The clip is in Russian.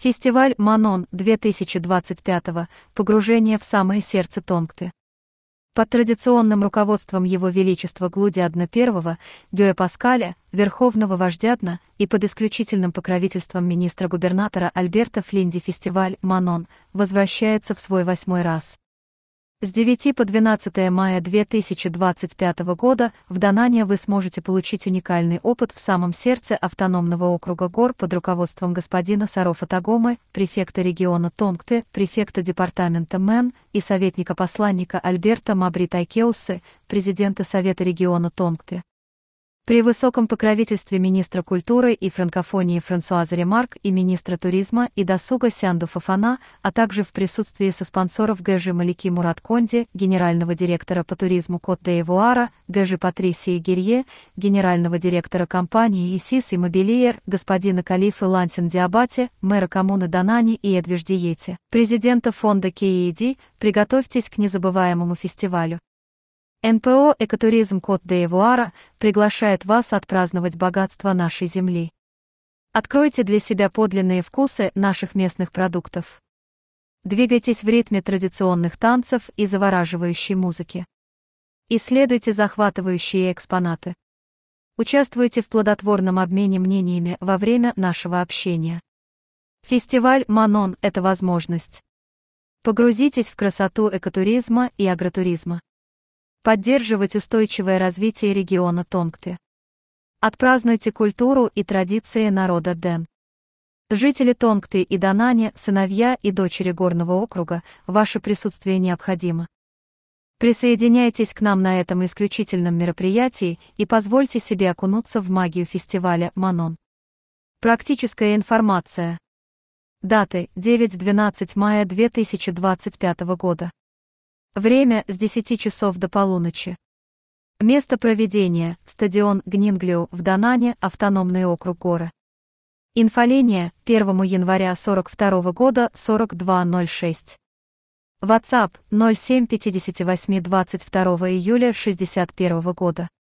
Фестиваль Манон 2025 «Погружение в самое сердце Тонгты». Под традиционным руководством Его Величества Глудиадна I, Гёя Паскаля, верховного вождя Дна, и под исключительным покровительством министра-губернатора Альберта Флинди фестиваль Манон возвращается в свой 8-й раз. С 9 по 12 мая 2025 года в Данане вы сможете получить уникальный опыт в самом сердце автономного округа гор под руководством господина Сарофа Тагомы, префекта региона Тонгты, префекта департамента Мэн и советника-посланника Альберта Мабри Тайкеусы, президента Совета региона Тонгты. При высоком покровительстве министра культуры и франкофонии Франсуаза Ремарк и министра туризма и досуга Сянду Фафана, а также в присутствии соспонсоров ГЖ Малики Мурат Конди, генерального директора по туризму Кот-де-Ивуара, ГЖ Патрисии Гирье, генерального директора компании ИСИС Иммобилиер, господина Калифы Лансин Диабати, мэра коммуны Данани и Эдвиж Диети, президента фонда КИИД, приготовьтесь к незабываемому фестивалю. НПО «Экотуризм Кот-де-Ивуара» приглашает вас отпраздновать богатство нашей земли. Откройте для себя подлинные вкусы наших местных продуктов. Двигайтесь в ритме традиционных танцев и завораживающей музыки. Исследуйте захватывающие экспонаты. Участвуйте в плодотворном обмене мнениями во время нашего общения. Фестиваль Манон – это возможность. Погрузитесь в красоту экотуризма и агротуризма. Поддерживать устойчивое развитие региона Тонгты. Отпразднуйте культуру и традиции народа Дэн. Жители Тонгты и Данани, сыновья и дочери горного округа, ваше присутствие необходимо. Присоединяйтесь к нам на этом исключительном мероприятии и позвольте себе окунуться в магию фестиваля Манон. Практическая информация. Даты: 9-12 мая 2025 года. Время с 10 часов до полуночи. Место проведения – стадион Гнинглиу в Данане, автономный округ Горы. Инфолиния 1 января 42 года 4206. WhatsApp 07 58 22 июля 61 года.